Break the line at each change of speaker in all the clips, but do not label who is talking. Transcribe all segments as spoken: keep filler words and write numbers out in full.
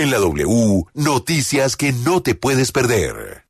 En la W, noticias que no te puedes perder.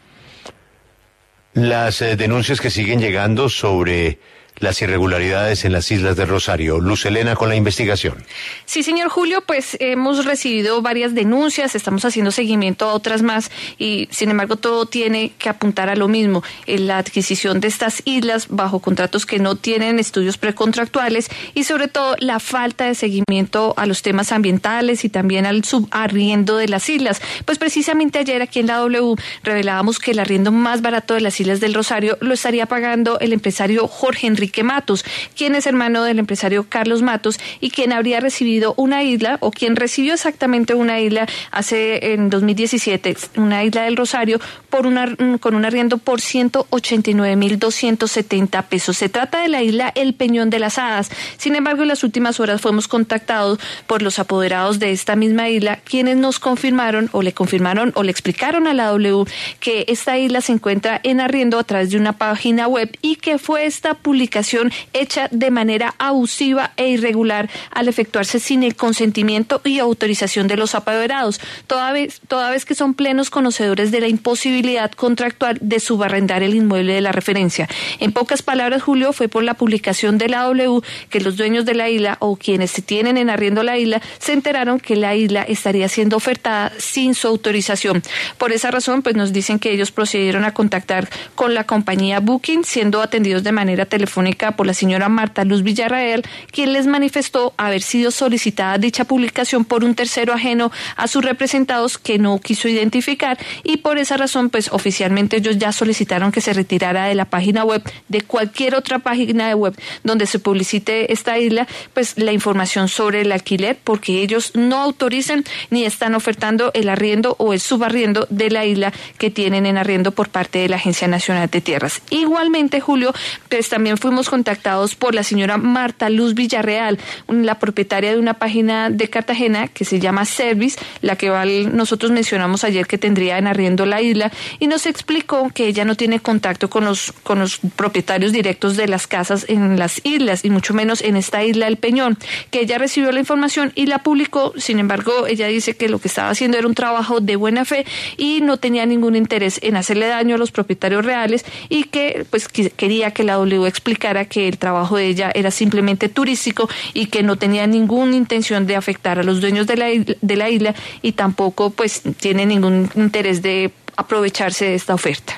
Las eh, denuncias que siguen llegando sobre las irregularidades en las Islas del Rosario. Luz Helena con la investigación.
Sí, señor Julio, pues hemos recibido varias denuncias, estamos haciendo seguimiento a otras más y sin embargo todo tiene que apuntar a lo mismo, en la adquisición de estas islas bajo contratos que no tienen estudios precontractuales y sobre todo la falta de seguimiento a los temas ambientales y también al subarriendo de las islas. Pues precisamente ayer aquí en la W revelábamos que el arriendo más barato de las Islas del Rosario lo estaría pagando el empresario Jorge Enrique Matos, quien es hermano del empresario Carlos Matos y quien habría recibido una isla, o quien recibió exactamente una isla hace en dos mil diecisiete, una isla del Rosario, por una, con un arriendo por ciento ochenta y nueve mil doscientos setenta pesos. Se trata de la isla El Peñón de las Hadas. Sin embargo, en las últimas horas fuimos contactados por los apoderados de esta misma isla, quienes nos confirmaron, o le confirmaron, o le explicaron a la W que esta isla se encuentra en arriendo a través de una página web y que fue esta publicación hecha de manera abusiva e irregular al efectuarse sin el consentimiento y autorización de los apoderados, toda vez, toda vez que son plenos conocedores de la imposibilidad contractual de subarrendar el inmueble de la referencia. En pocas palabras, Julio, fue por la publicación de la W que los dueños de la isla o quienes se tienen en arriendo la isla se enteraron que la isla estaría siendo ofertada sin su autorización. Por esa razón, pues nos dicen que ellos procedieron a contactar con la compañía Booking, siendo atendidos de manera telefónica por la señora Marta Luz Villarreal, quien les manifestó haber sido solicitada dicha publicación por un tercero ajeno a sus representados que no quiso identificar y por esa razón pues oficialmente ellos ya solicitaron que se retirara de la página web, de cualquier otra página de web donde se publicite esta isla, pues la información sobre el alquiler, porque ellos no autorizan ni están ofertando el arriendo o el subarriendo de la isla que tienen en arriendo por parte de la Agencia Nacional de Tierras. Igualmente, Julio, pues también fuimos contactados por la señora Marta Luz Villarreal, la propietaria de una página de Cartagena que se llama Service, la que nosotros mencionamos ayer que tendría en arriendo la isla, y nos explicó que ella no tiene contacto con los, con los propietarios directos de las casas en las islas, y mucho menos en esta isla El Peñón, que ella recibió la información y la publicó. Sin embargo, ella dice que lo que estaba haciendo era un trabajo de buena fe y no tenía ningún interés en hacerle daño a los propietarios reales y que pues quería que la W explicara que el trabajo de ella era simplemente turístico y que no tenía ninguna intención de afectar a los dueños de la isla, de la isla y tampoco pues tiene ningún interés de aprovecharse de esta oferta.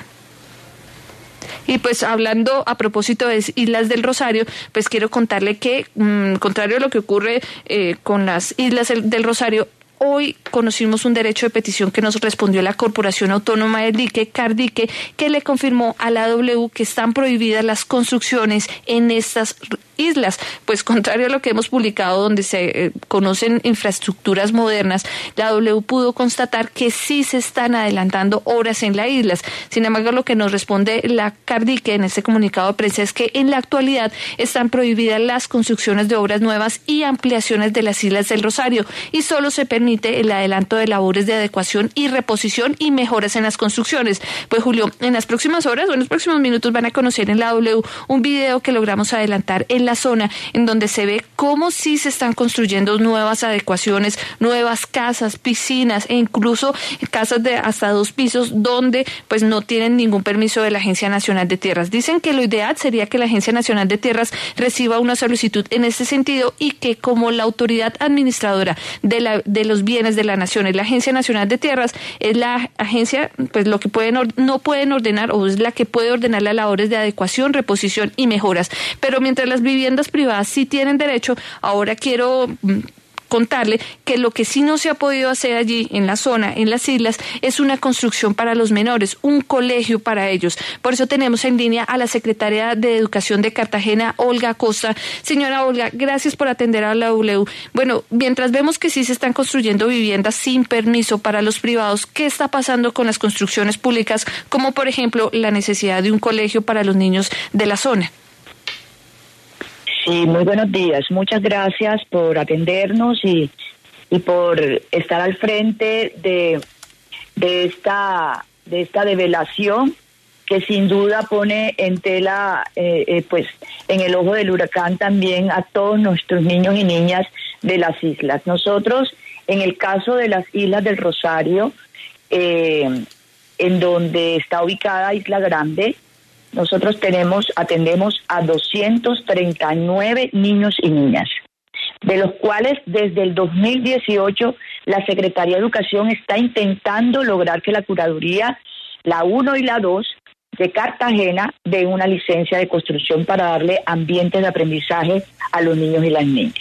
Y pues hablando a propósito de Islas del Rosario, pues quiero contarle que, mmm, contrario a lo que ocurre eh, con las Islas del Rosario, hoy conocimos un derecho de petición que nos respondió la Corporación Autónoma del Dique, Cardique, que le confirmó a la W que están prohibidas las construcciones en estas islas. Pues contrario a lo que hemos publicado donde se eh, conocen infraestructuras modernas, la W pudo constatar que sí se están adelantando obras en las islas. Sin embargo, lo que nos responde la Cardique en este comunicado de prensa es que en la actualidad están prohibidas las construcciones de obras nuevas y ampliaciones de las Islas del Rosario y solo se permite el adelanto de labores de adecuación y reposición y mejoras en las construcciones. Pues Julio, en las próximas horas o en los próximos minutos van a conocer en la W un video que logramos adelantar en la zona en donde se ve cómo sí se están construyendo nuevas adecuaciones, nuevas casas, piscinas e incluso casas de hasta dos pisos donde pues no tienen ningún permiso de la Agencia Nacional de Tierras. Dicen que lo ideal sería que la Agencia Nacional de Tierras reciba una solicitud en este sentido y que como la autoridad administradora de la de los bienes de la nación es la Agencia Nacional de Tierras, es la agencia pues lo que pueden no pueden ordenar o es la que puede ordenar las labores de adecuación, reposición y mejoras. Pero mientras las viviendas privadas sí tienen derecho, ahora quiero contarle que lo que sí no se ha podido hacer allí en la zona, en las islas, es una construcción para los menores, un colegio para ellos. Por eso tenemos en línea a la secretaria de Educación de Cartagena, Olga Costa. Señora Olga, gracias por atender a la W. Bueno, mientras vemos que sí se están construyendo viviendas sin permiso para los privados, ¿qué está pasando con las construcciones públicas, como por ejemplo la necesidad de un colegio para los niños de la zona?
Sí, muy buenos días. Muchas gracias por atendernos y, y por estar al frente de, de esta de esta develación que sin duda pone en tela, eh, eh, pues, en el ojo del huracán también a todos nuestros niños y niñas de las islas. Nosotros En el caso de las Islas del Rosario, eh, en donde está ubicada Isla Grande, nosotros tenemos, atendemos a doscientos treinta y nueve niños y niñas, de los cuales desde el dos mil dieciocho la Secretaría de Educación está intentando lograr que la curaduría, la uno y la dos de Cartagena, den una licencia de construcción para darle ambientes de aprendizaje a los niños y las niñas.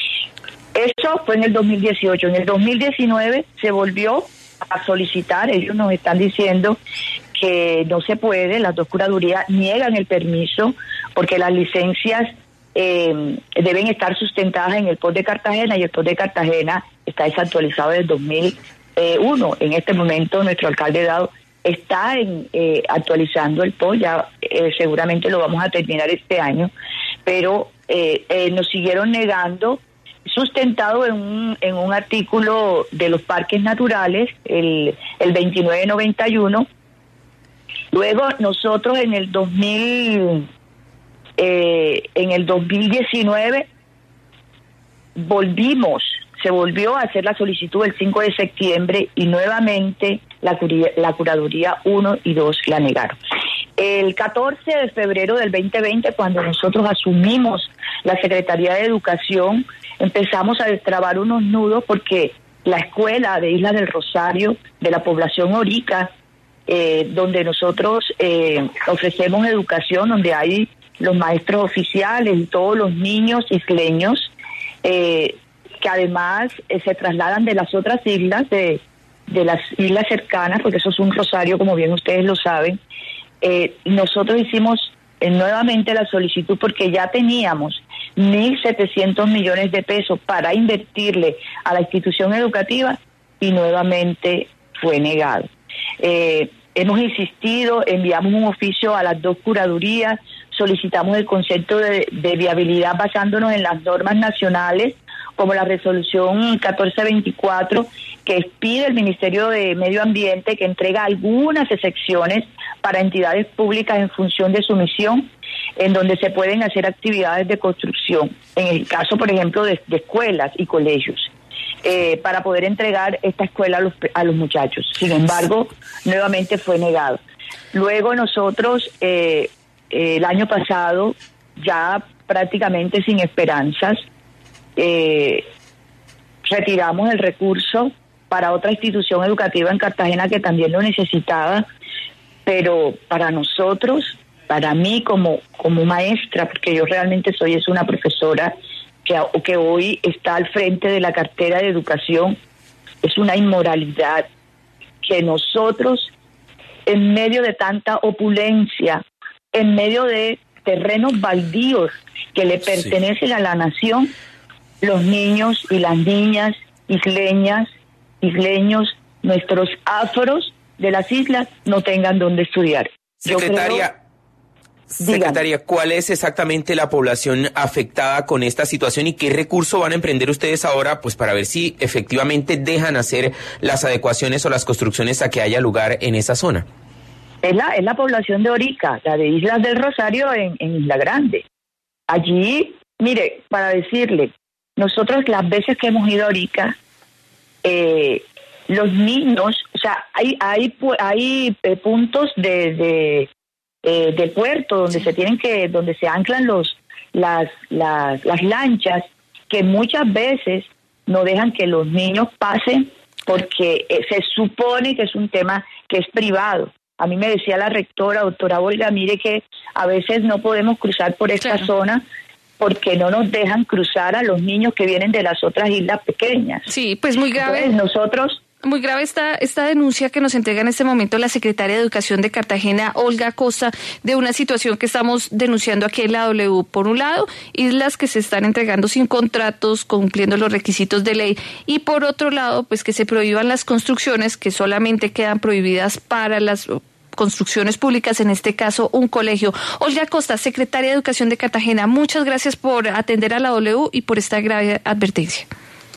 Eso fue en el dos mil dieciocho. En el dos mil diecinueve se volvió a solicitar, ellos nos están diciendo que no se puede, las dos curadurías niegan el permiso porque las licencias eh, deben estar sustentadas en el P O D de Cartagena, y el P O D de Cartagena está desactualizado desde el dos mil uno. En este momento nuestro alcalde Dado está en, eh, actualizando el P O D, ya eh, seguramente lo vamos a terminar este año, pero eh, eh, nos siguieron negando, sustentado en un, en un artículo de los parques naturales, el, el veintinueve noventa y uno. Luego nosotros en el dos mil, eh, en el dos mil diecinueve volvimos, se volvió a hacer la solicitud el cinco de septiembre y nuevamente la, la curaduría uno y dos la negaron. El catorce de febrero del veinte veinte, cuando nosotros asumimos la Secretaría de Educación, empezamos a destrabar unos nudos porque la escuela de Islas del Rosario, de la población Orica, eh, donde nosotros eh, ofrecemos educación, donde hay los maestros oficiales y todos los niños isleños, eh, que además eh, se trasladan de las otras islas, de, de las islas cercanas, porque eso es un rosario, como bien ustedes lo saben. Eh, nosotros hicimos eh, nuevamente la solicitud porque ya teníamos mil setecientos millones de pesos para invertirle a la institución educativa y nuevamente fue negado. Eh, hemos insistido, enviamos un oficio a las dos curadurías, solicitamos el concepto de, de viabilidad basándonos en las normas nacionales, como la resolución catorce veinticuatro, que pide el Ministerio de Medio Ambiente que entrega algunas excepciones para entidades públicas en función de su misión, en donde se pueden hacer actividades de construcción, en el caso, por ejemplo, de, de escuelas y colegios, eh, para poder entregar esta escuela a los, a los muchachos. Sin embargo, nuevamente fue negado. Luego nosotros, eh, eh, el año pasado, ya prácticamente sin esperanzas, eh, retiramos el recurso para otra institución educativa en Cartagena que también lo necesitaba, pero para nosotros, para mí como, como maestra, porque yo realmente soy es una profesora que, que hoy está al frente de la cartera de educación, es una inmoralidad que nosotros, en medio de tanta opulencia, en medio de terrenos baldíos que le pertenecen sí. a la nación, los niños y las niñas isleñas, isleños, nuestros afros de las islas no tengan donde estudiar.
Secretaria, creo, Secretaria, ¿cuál es exactamente la población afectada con esta situación y qué recurso van a emprender ustedes ahora, pues para ver si efectivamente dejan hacer las adecuaciones o las construcciones a que haya lugar en esa zona?
Es la, es la población de Orica, la de Islas del Rosario en, en Isla Grande. Allí, mire, para decirle, nosotros las veces que hemos ido a Orica, eh, los niños, o sea, hay hay hay puntos de de, eh, de puerto donde se tienen que, donde se anclan los las las las lanchas, que muchas veces no dejan que los niños pasen porque eh, se supone que es un tema que es privado. A mí me decía la rectora, doctora Olga, mire que a veces no podemos cruzar por esta claro. zona porque no nos dejan cruzar a los niños que vienen de las otras islas pequeñas.
Sí, pues muy grave.
Entonces, nosotros...
Muy grave esta, esta denuncia que nos entrega en este momento la secretaria de Educación de Cartagena, Olga Costa, de una situación que estamos denunciando aquí en la W. Por un lado, islas que se están entregando sin contratos, cumpliendo los requisitos de ley, y por otro lado, pues que se prohíban las construcciones que solamente quedan prohibidas para las construcciones públicas, en este caso un colegio. Olga Costa, secretaria de Educación de Cartagena, muchas gracias por atender a la W y por esta grave advertencia.